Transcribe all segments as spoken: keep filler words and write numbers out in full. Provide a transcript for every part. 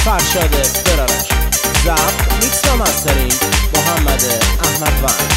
فرشاد فرارش، ضبط میکس و مسترینگ محمد احمد وان.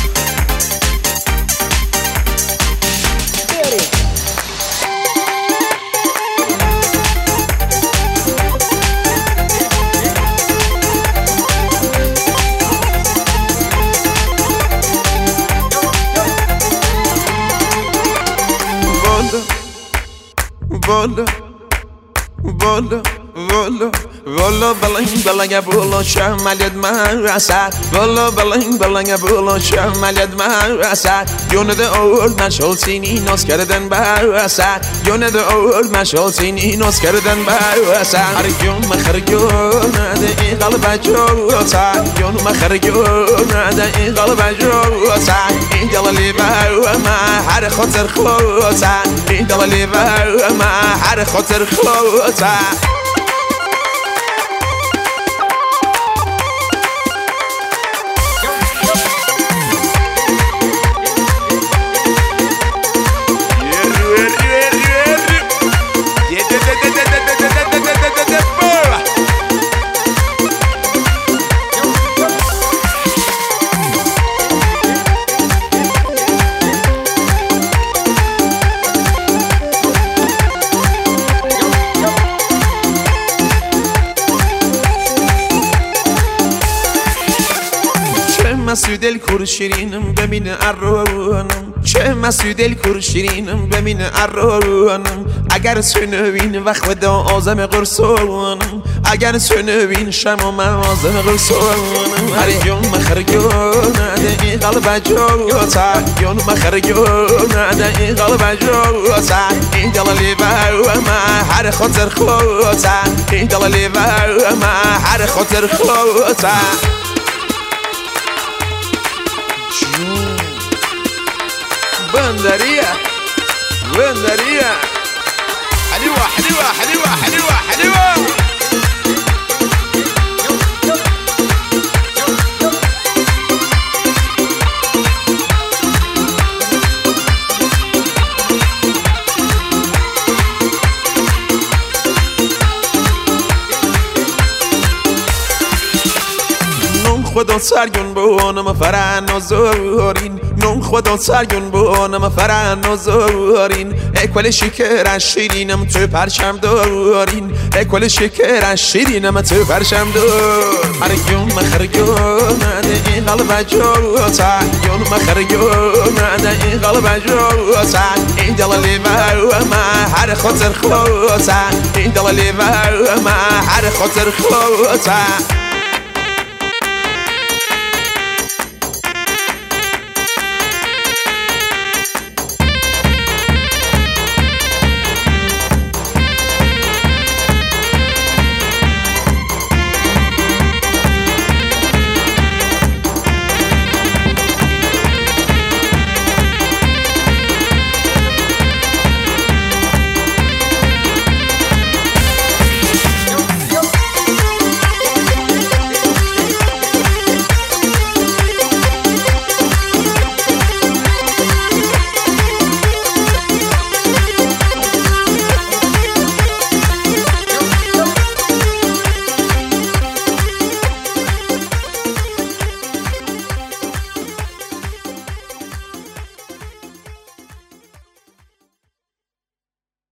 Vola, vola, vola, vola, بلنگ بلنگ بولا شمالت مرسد vola بلنگ بلنگ بولا شمالت مرسد یونده اول مشغول سینی ناز کردن برسد یونده اول مشغول سینی ناز کردن برسد هر یوم مخرجون نده این قلب جوتن یوم مخرجون نده این قلب جوتن این دلی بر ما هر خاطر خلوتن این دلی بر ما هر خاطر خلوتن مسعود الکور شیرینم ببین ارانم چه مسعود الکور شیرینم ببین ارانم اگر سنوین وقت خدا آزم قرصانم اگر سنوین شما من آزم قرصانم هر یوم مخرجون نده این قلب جوتا یوم مخرجون نده این قلب جوتا این دلالی بر ما هر خاطر خلوتا این دلالی بر ما هر خاطر خلوتا بندرية بندرية حلوة حلوة حلوة حلوة حلوة خدا سرگون بونم فرن و زورین نون خدا سرگون بونم فرن و زورین اکول شکر شیرینم تو پرچم دارین اکول شکر شیرینم تو پرچم دار هر یوم مخرجون نده این قلب جوتا یوم مخرجون نده این قلب جوتا این دلالی بر ما هر خاطر خلوتا این دلالی بر ما هر خاطر خلوتا